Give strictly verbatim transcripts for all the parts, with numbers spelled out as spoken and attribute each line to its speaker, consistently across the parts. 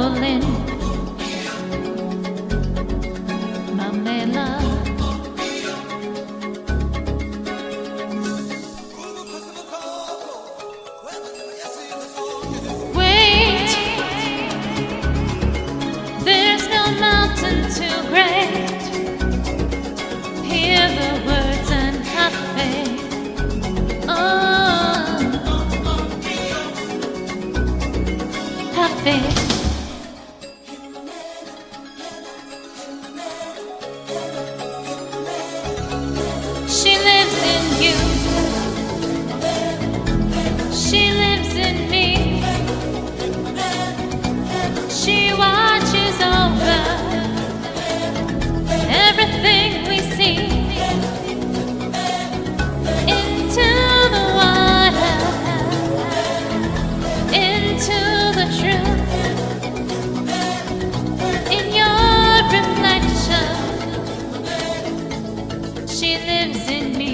Speaker 1: falling, Mamela. Wait, there's no mountain too great. Hear the words and have faith. Oh, have faith. She lives in you. She lives in me. She watches over everything we see. Into the water, into the truth. In your reflection, she lives in me.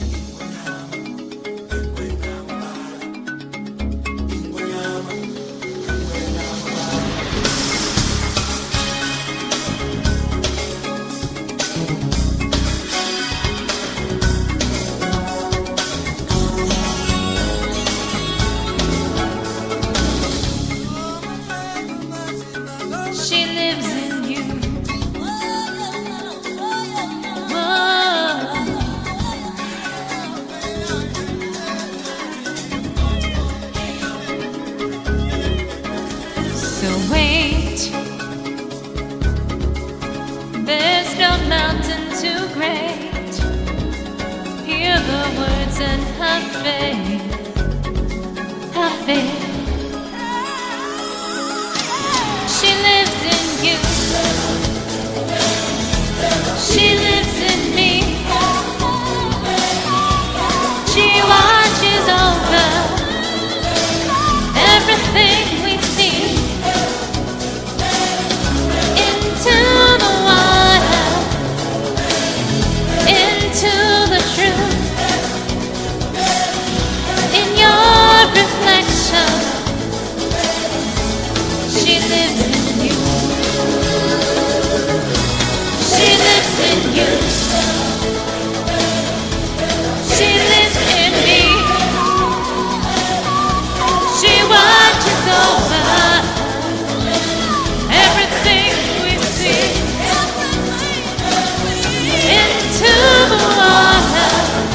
Speaker 1: She lives in you. Whoa. So wait, there's no mountain too great. Hear the words and have faith. Have faith. She lives in you. She lives in me. She watches over everything we see. Into the water, into the truth. In your reflection, she lives in you. She lives in you. She lives in me. She watches over everything we see. Into the water,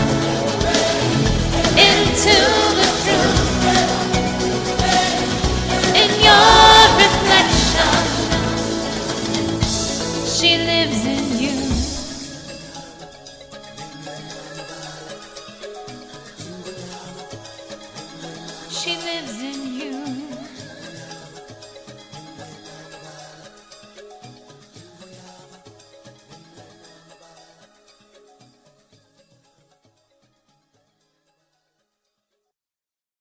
Speaker 1: into the truth. In your reflection, she lives in you. She lives in you.